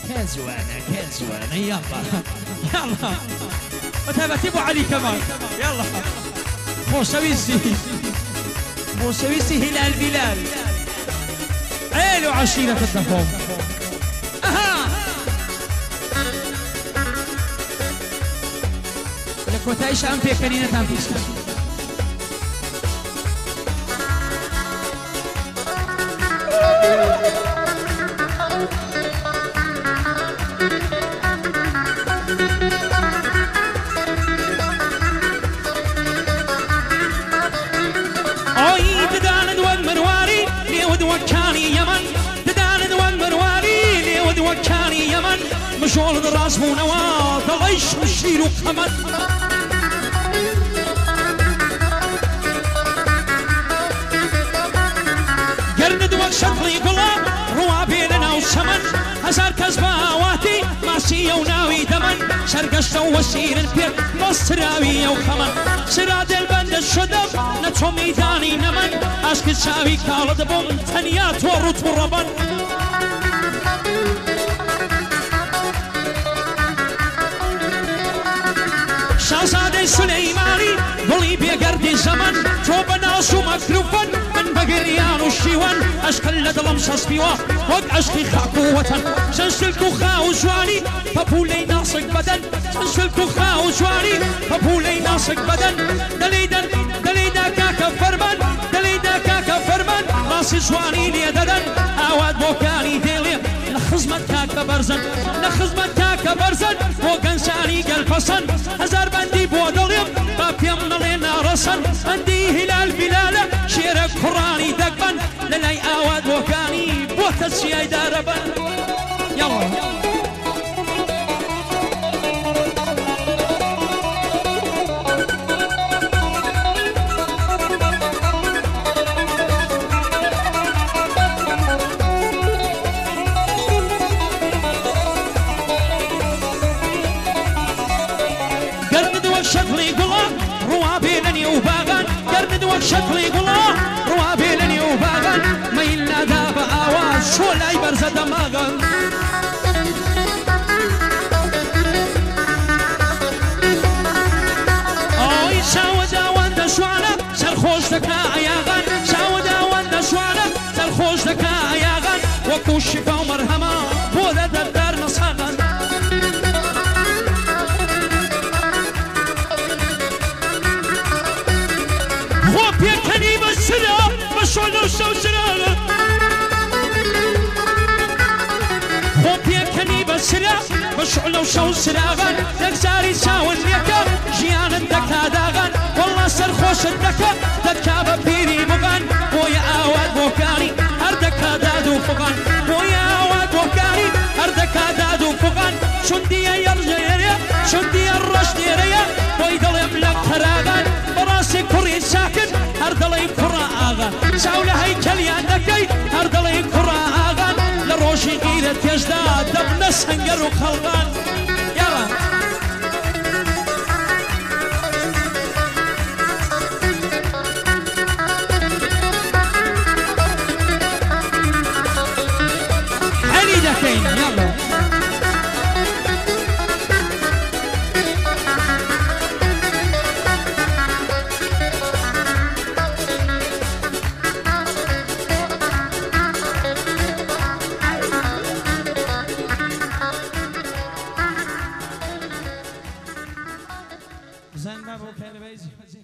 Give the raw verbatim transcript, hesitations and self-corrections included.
كازوانا كازوانا يلا يلا وتابتي ابو علي كمان يلا بوسويسي بوسويسي هلال بلال عيل وعشيرة الدفوم اها لك وتعيش ام في كنينة ام في وكاني يمن تداند والمرواري لي ود وكاني يمن مشغول الراس مو نواد العيش مشير وكمن قرند وشطري قلا روا بيننا وسمن هزار كزباواتي ماسية وناوي دمن شرقشت وسير البيت مصراوي وخمن سراد البند الشدب نتو ميداني نمن عشق تساوي كالد بوم تنيات ورط وربن شازادي سليماني ضلي بيقردي زمن تو بناس ومكروفن من بقريان وشيوان عشق اللدلم ساسبيوا وق عشقي خاكو وطن سنسلكو خاو زواني فبولي ناصق بدن سنسلكو خاو زواني فبولي ناصق بدن دليدن دليدا كاكا فرمن دليدا كاكا فرمن ناصي زواني لي ددن اواد بوكاني ديلي لخزمت كاكا برزن لخزمت كاكا برزن وقنساني قلفصن هزار بندي بودليم بابيم نلينا رسن عندي هلال بلالة شيرك قراني دقبن للاي اواد بوكاني بوتسياي داربن يلا شكلي قلا روابيلني وباغن قرند وشكلي قلا روابيلني وباغن ما إلا داب آواز شو لا يبرز دماغن أوي شاودا واندا شوانا سرخوش دكا عياغن شاودا واندا شوانا سرخوش دكا عياغن وكو الشفا ومرهما بودا دردار نصاغن شلو شو سراغ خوبي كني بسرا مشعلو شو سراغن دكزاري ساون ليكا جيان الدكا داغن والله سرخوش الدكا دكا ببيري مغن بويا اواد بوكاني هردكا دادو فغن بويا اواد بوكاني هردكا دادو فغن شندية يرجع يريا شندية الرشد يريا ويدل يملك تراغن براسي كوري ساكن هردلي كرا آغن ساولة هيكل ياندكي هردلي كرا آغن لروشي غيرة يجداد دبنا سنجر وخلغان يلا علي دكين يلا زنبه و کلبه